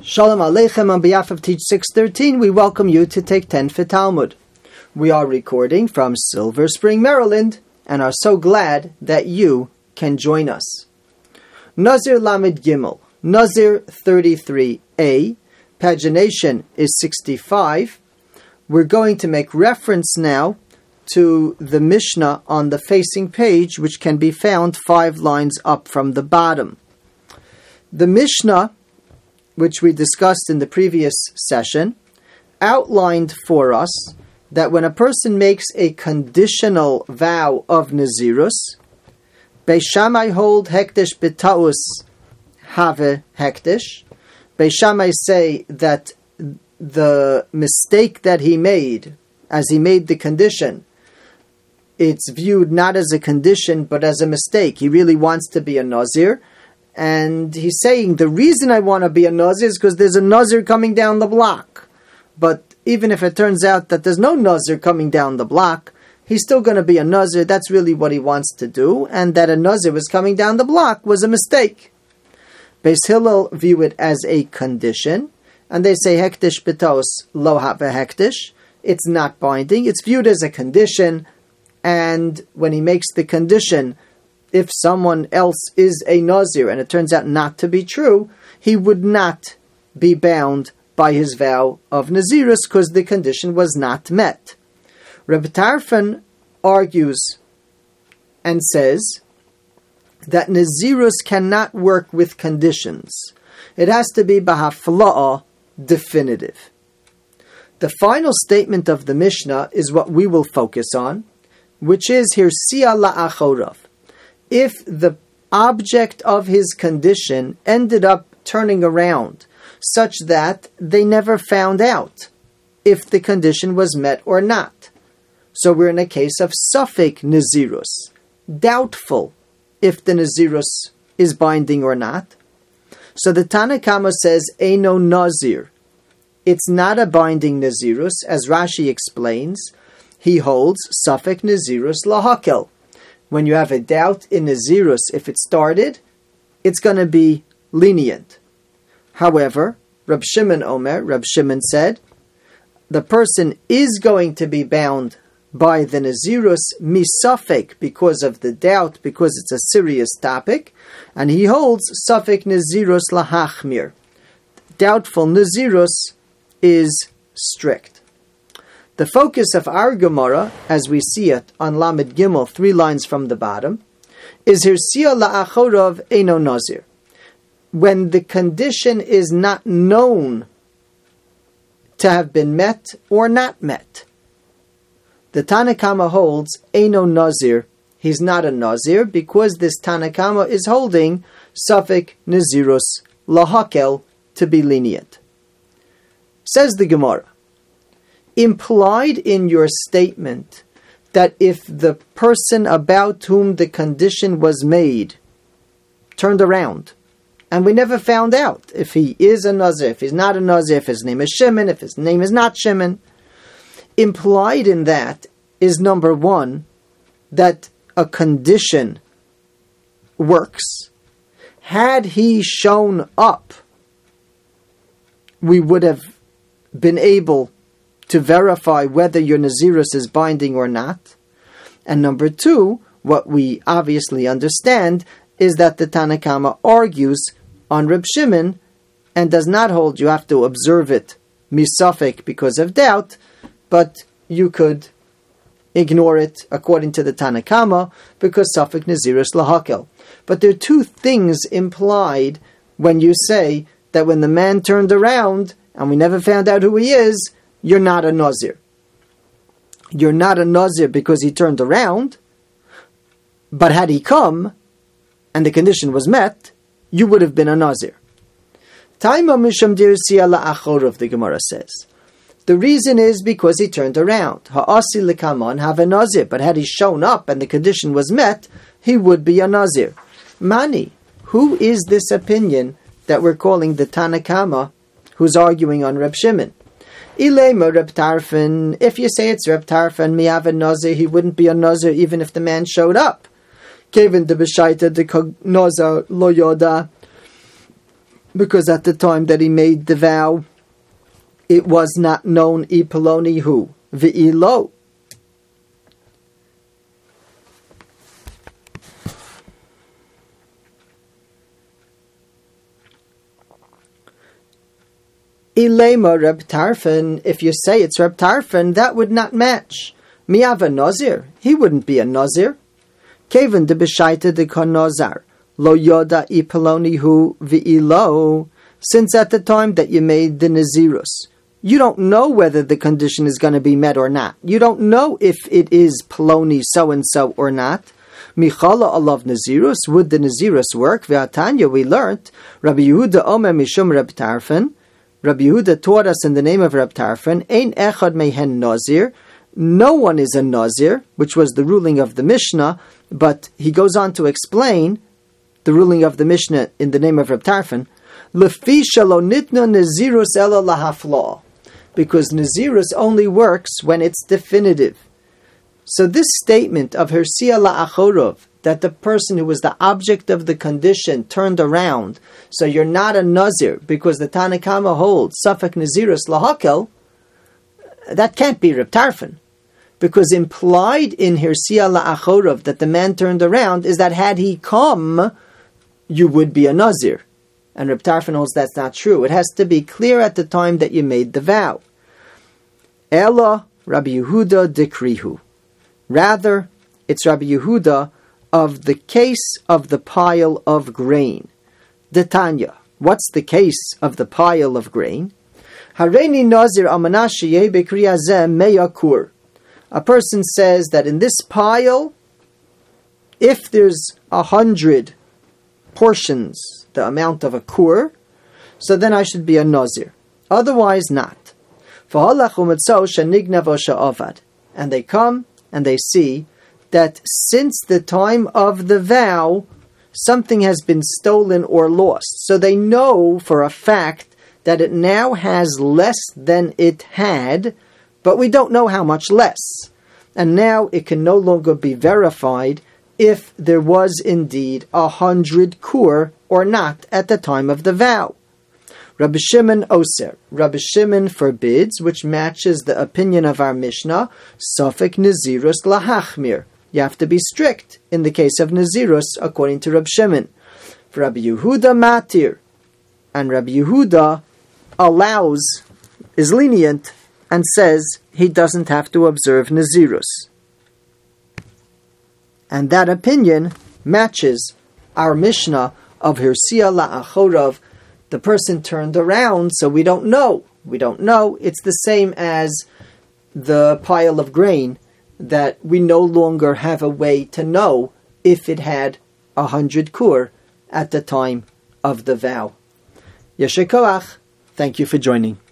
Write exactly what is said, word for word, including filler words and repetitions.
Shalom Aleichem, on behalf of Teach six thirteen, we welcome you to Take ten for Talmud. We are recording from Silver Spring, Maryland, and are so glad that you can join us. Nazir Lamed Gimel, Nazir thirty-three A, pagination is sixty-five. We're going to make reference now to the Mishnah on the facing page, which can be found five lines up from the bottom. The Mishnah, which we discussed in the previous session, outlined for us that when a person makes a conditional vow of Nazirus, Beis Shammai hold hektish b'taus have hektish. Beis Shammai say that the mistake that he made, as he made the condition, it's viewed not as a condition but as a mistake. He really wants to be a Nazir. And he's saying, the reason I want to be a Nazir is because there's a Nazir coming down the block. But even if it turns out that there's no Nazir coming down the block, he's still going to be a Nazir. That's really what he wants to do. And that a Nazir was coming down the block was a mistake. Beis Hillel view it as a condition. And they say, hektish b'tos lo have hektish. It's not binding. It's viewed as a condition. And when he makes the condition, if someone else is a Nazir and it turns out not to be true, he would not be bound by his vow of Nazirus because the condition was not met. Rebbe Tarfon argues and says that Nazirus cannot work with conditions. It has to be b'hafla'ah, definitive. The final statement of the Mishnah is what we will focus on, which is hirsia la'achorav. If the object of his condition ended up turning around such that they never found out if the condition was met or not. So we're in a case of Safek Nazirus, doubtful if the Nazirus is binding or not. So the Tanna Kama says, Eino Nazir. It's not a binding Nazirus, as Rashi explains. He holds Safek Nazirus lahakel. When you have a doubt in Nazirus, if it started, it's going to be lenient. However, Reb Shimon Omer, Reb Shimon said, the person is going to be bound by the Nazirus misafek because of the doubt, because it's a serious topic, and he holds Safek Nazirus lahachmir. Doubtful Nazirus is strict. The focus of our Gemara, as we see it on Lamed Gimel, three lines from the bottom, is hirsia la'achorov eino nazir. When the condition is not known to have been met or not met. The Tanna Kama holds eino nazir. He's not a nazir because this Tanna Kama is holding Safek Nazirus lahakel to be lenient. Says the Gemara, implied in your statement that if the person about whom the condition was made turned around, and we never found out if he is a Nazir, if he's not a Nazir, if his name is Shimon, if his name is not Shimon, implied in that is, number one, that a condition works. Had he shown up, we would have been able to verify whether your Nazirus is binding or not. And number two, what we obviously understand is that the Tanna Kama argues on Reb Shimon and does not hold you have to observe it misafek because of doubt, but you could ignore it according to the Tanna Kama because Safek Nazirus lahakel. But there are two things implied when you say that when the man turned around and we never found out who he is, you're not a Nazir. You're not a Nazir because he turned around, but had he come and the condition was met, you would have been a Nazir. Taima misham dirsia la'achorov, the Gemara says. The reason is because he turned around. Ha'asi lekaman have a Nazir, but had he shown up and the condition was met, he would be a Nazir. Mani, who is this opinion that we're calling the Tanna Kama, who's arguing on Reb Shimon? Ilema Reb Tarfon, if you say it's Reb Tarfon, miyav a Nazir, he wouldn't be a Nazir even if the man showed up. Kevin de Beshaita de Nazar lo yoda. because at the time that he made the vow, it was not known ipoloni hu v'ilo. Ilema Reb Tarfon, if you say it's Reb Tarfon, that would not match. Miava Nazir, he wouldn't be a Nazir. Kevin de Beshaita de Kon Nazar, Lo Yoda Ipoloni hu v'ilo, since at the time that you made the Nazirus, you don't know whether the condition is going to be met or not. You don't know if it is Poloni so-and-so or not. Michala alav Nazirus, would the Nazirus work? V'atanya, we learnt, Rabbi Yehuda Omer Mishum Reb Tarfon, Rabbi Yehuda taught us in the name of Reb Tarfon, Ein echad mehen nazir, no one is a nazir, which was the ruling of the Mishnah, but he goes on to explain the ruling of the Mishnah in the name of Reb Tarfon, Lefi shelo nitna nazirus ela lahafla, because nazirus only works when it's definitive. So this statement of Hersia la'achorov, that the person who was the object of the condition turned around, so you're not a Nazir, because the Tanna Kama holds, Safek Nazirus Lahakel, that can't be Reb Tarfon. Because implied in Hirsia La'achorov, that the man turned around, is that had he come, you would be a Nazir. And Reb Tarfon holds that's not true. It has to be clear at the time that you made the vow. Ela Rabbi Yehuda Dikrihu. Rather, it's Rabbi Yehuda of the case of the pile of grain. The Tanya. What's the case of the pile of grain? Hareini Nazir Amanashiyeh Bekriyazeh Meyakur. A person says that in this pile, if there's a hundred portions, the amount of a kur, so then I should be a Nazir. Otherwise not. And they come and they see that since the time of the vow, something has been stolen or lost. So they know for a fact that it now has less than it had, but we don't know how much less. And now it can no longer be verified if there was indeed a hundred kur or not at the time of the vow. Rabbi Shimon Oser. Rabbi Shimon forbids, which matches the opinion of our Mishnah, Safek Nazirus Lahachmir. You have to be strict in the case of Nazirus, according to Rabbi Shimon. For Rabbi Yehuda Matir, and Rabbi Yehuda allows, is lenient, and says he doesn't have to observe Nazirus. And that opinion matches our Mishnah of Hirsia La'achorov. The person turned around, so we don't know. We don't know. It's the same as the pile of grain, that we no longer have a way to know if it had a hundred kur at the time of the vow. Yeshe koach. Thank you for joining.